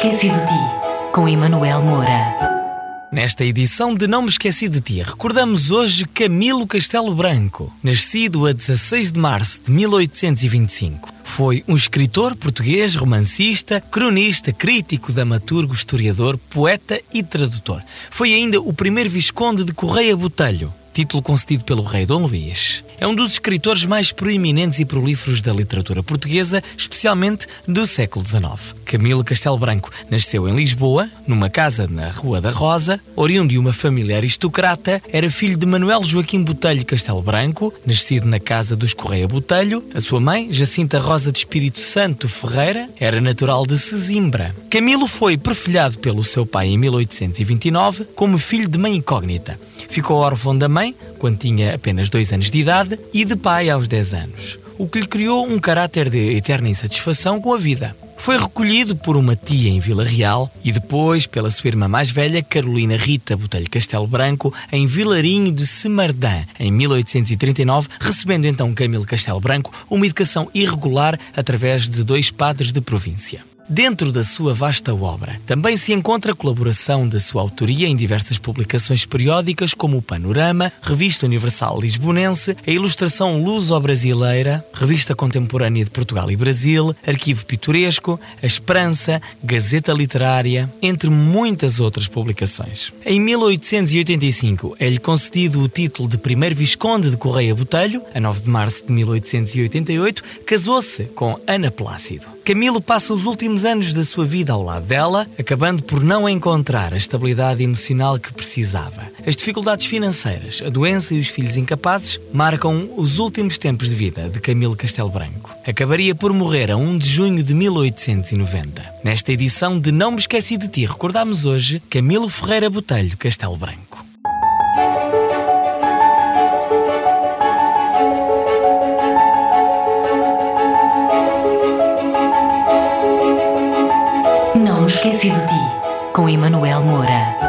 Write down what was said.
Esqueci de Ti, com Emanuel Moura. Nesta edição de Não Me Esqueci de Ti, recordamos hoje Camilo Castelo Branco, nascido a 16 de março de 1825. Foi um escritor português, romancista, cronista, crítico, dramaturgo, historiador, poeta e tradutor. Foi ainda o primeiro visconde de Correia Botelho, título concedido pelo rei Dom Luís. É um dos escritores mais proeminentes e prolíferos da literatura portuguesa, especialmente do século XIX. Camilo Castelo Branco nasceu em Lisboa, numa casa na Rua da Rosa. Oriundo de uma família aristocrata, era filho de Manuel Joaquim Botelho Castelo Branco, nascido na casa dos Correia Botelho. A sua mãe, Jacinta Rosa de Espírito Santo Ferreira, era natural de Sesimbra. Camilo foi perfilhado pelo seu pai em 1829 como filho de mãe incógnita. Ficou órfão da mãe quando tinha apenas 2 anos de idade e de pai aos 10 anos, o que lhe criou um caráter de eterna insatisfação com a vida. Foi recolhido por uma tia em Vila Real e depois pela sua irmã mais velha, Carolina Rita Botelho Castelo Branco, em Vilarinho de Semardã, em 1839, recebendo então Camilo Castelo Branco uma educação irregular através de 2 padres de província. Dentro da sua vasta obra, também se encontra a colaboração da sua autoria em diversas publicações periódicas, como o Panorama, Revista Universal Lisbonense, a Ilustração Luso-Brasileira, Revista Contemporânea de Portugal e Brasil, Arquivo Pitoresco, A Esperança, Gazeta Literária, entre muitas outras publicações. Em 1885 é-lhe concedido o título de primeiro Visconde de Correia Botelho. A 9 de março de 1888, casou-se com Ana Plácido. Camilo passa os últimos anos da sua vida ao lado dela, acabando por não encontrar a estabilidade emocional que precisava. As dificuldades financeiras, a doença e os filhos incapazes marcam os últimos tempos de vida de Camilo Castelo Branco. Acabaria por morrer a 1 de junho de 1890. Nesta edição de Não Me Esqueci de Ti, recordamos hoje Camilo Ferreira Botelho Castelo Branco. Não Me Esqueci de Ti, com Emanuel Moura.